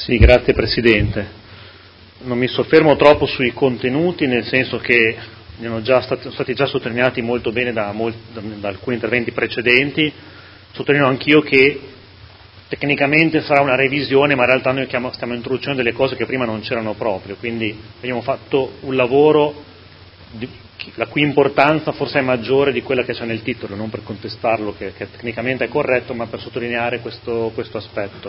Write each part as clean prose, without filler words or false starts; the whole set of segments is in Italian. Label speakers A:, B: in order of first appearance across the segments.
A: Sì, grazie Presidente. Non mi soffermo troppo sui contenuti, nel senso che sono stati già sottolineati molto bene da alcuni interventi precedenti. Sottolineo anch'io che tecnicamente sarà una revisione, ma in realtà noi stiamo introducendo delle cose che prima non c'erano proprio, quindi abbiamo fatto un lavoro la cui importanza forse è maggiore di quella che c'è nel titolo, non per contestarlo che tecnicamente è corretto, ma per sottolineare questo aspetto.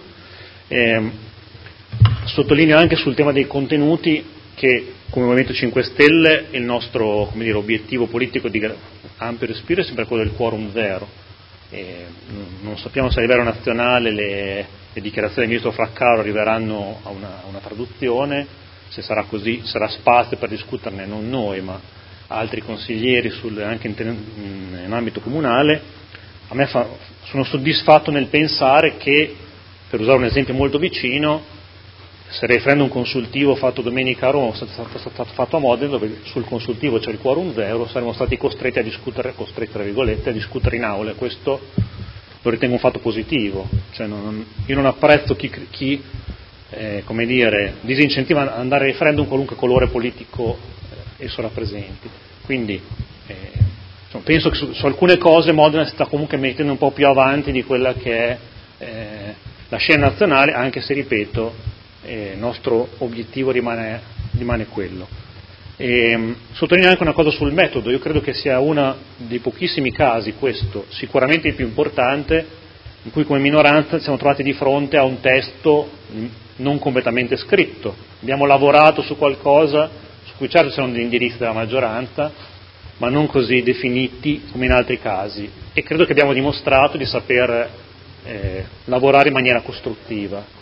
A: Sottolineo anche sul tema dei contenuti che come Movimento 5 Stelle il nostro obiettivo politico di ampio respiro è sempre quello del quorum zero. Non sappiamo se a livello nazionale le dichiarazioni del ministro Fraccaro arriveranno a una traduzione, se sarà così sarà spazio per discuterne non noi ma altri consiglieri anche in ambito comunale. Sono soddisfatto nel pensare che, per usare un esempio molto vicino, se il referendum consultivo fatto domenica a Roma fosse stato fatto a Modena, dove sul consultivo c'è il quorum zero, saremmo stati costretti a discutere in aula, e questo lo ritengo un fatto positivo. Cioè io non apprezzo chi disincentiva ad andare al referendum qualunque colore politico esso rappresenti. Quindi penso che su alcune cose Modena si sta comunque mettendo un po' più avanti di quella che è la scena nazionale, anche se, ripeto, il nostro obiettivo rimane quello. Sottolineo anche una cosa sul metodo. Io credo che sia uno dei pochissimi casi, questo sicuramente il più importante, in cui come minoranza siamo trovati di fronte a un testo non completamente scritto. Abbiamo lavorato su qualcosa su cui certo c'erano degli indirizzi della maggioranza, ma non così definiti come in altri casi, e credo che abbiamo dimostrato di saper lavorare in maniera costruttiva.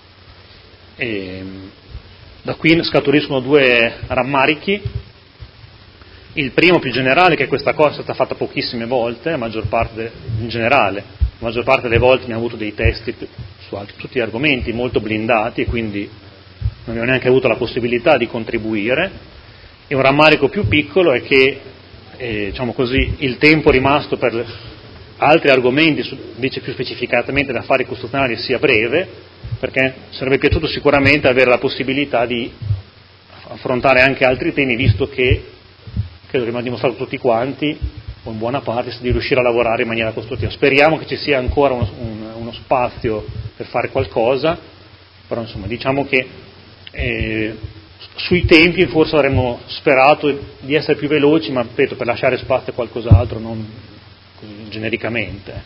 A: Da qui scaturiscono due rammarichi. Il primo, più generale, che questa cosa è stata fatta pochissime volte, la maggior parte delle volte abbiamo avuto dei testi su tutti gli argomenti molto blindati e quindi non abbiamo neanche avuto la possibilità di contribuire. E un rammarico più piccolo è che il tempo rimasto per altri argomenti, invece più specificatamente da affari costituzionali, sia breve, perché sarebbe piaciuto sicuramente avere la possibilità di affrontare anche altri temi, visto che credo che abbiamo dimostrato tutti quanti, o in buona parte, di riuscire a lavorare in maniera costruttiva. Speriamo che ci sia ancora uno spazio per fare qualcosa, però diciamo che sui tempi forse avremmo sperato di essere più veloci, ma ripeto, per lasciare spazio a qualcos'altro, non così genericamente.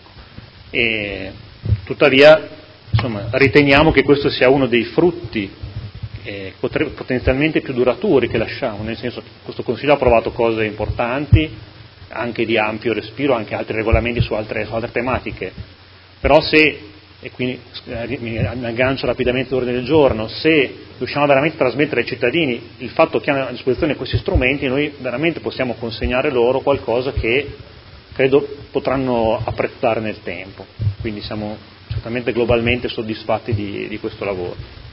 A: Tuttavia riteniamo che questo sia uno dei frutti potenzialmente più duraturi che lasciamo, nel senso che questo Consiglio ha approvato cose importanti, anche di ampio respiro, anche altri regolamenti su altre tematiche, però e quindi mi aggancio rapidamente all'ordine del giorno, se riusciamo veramente a trasmettere ai cittadini il fatto che hanno a disposizione questi strumenti, noi veramente possiamo consegnare loro qualcosa che credo potranno apprezzare nel tempo, quindi siamo certamente globalmente soddisfatti di questo lavoro.